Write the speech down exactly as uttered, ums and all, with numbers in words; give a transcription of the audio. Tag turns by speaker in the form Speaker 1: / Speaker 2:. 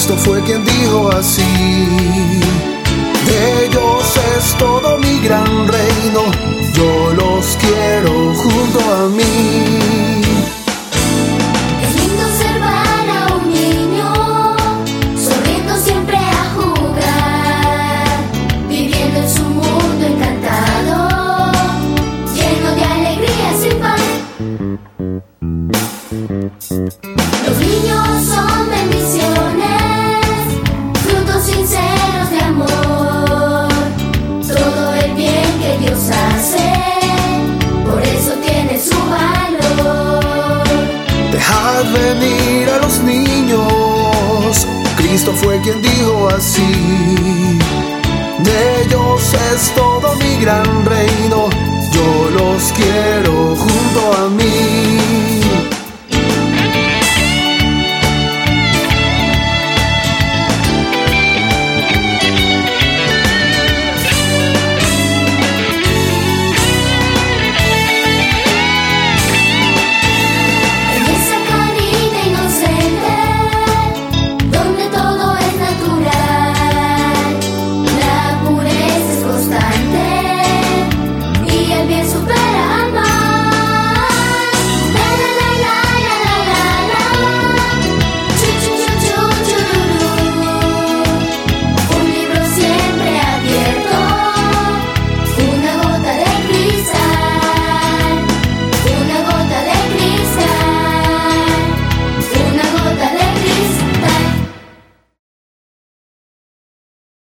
Speaker 1: Cristo fue quien dijo así: de ellos es todo mi gran reino, yo los quiero junto a mí.
Speaker 2: Es lindo observar a un niño sonriendo siempre a jugar, viviendo en su mundo encantado, lleno de alegría sin par. Los niños son bendiciones, frutos sinceros de amor. Todo el bien que Dios hace, por eso tiene su valor.
Speaker 1: Dejad venir a los niños, Cristo fue quien dijo así: de ellos es todo mi gran reino, yo los quiero junto a mí.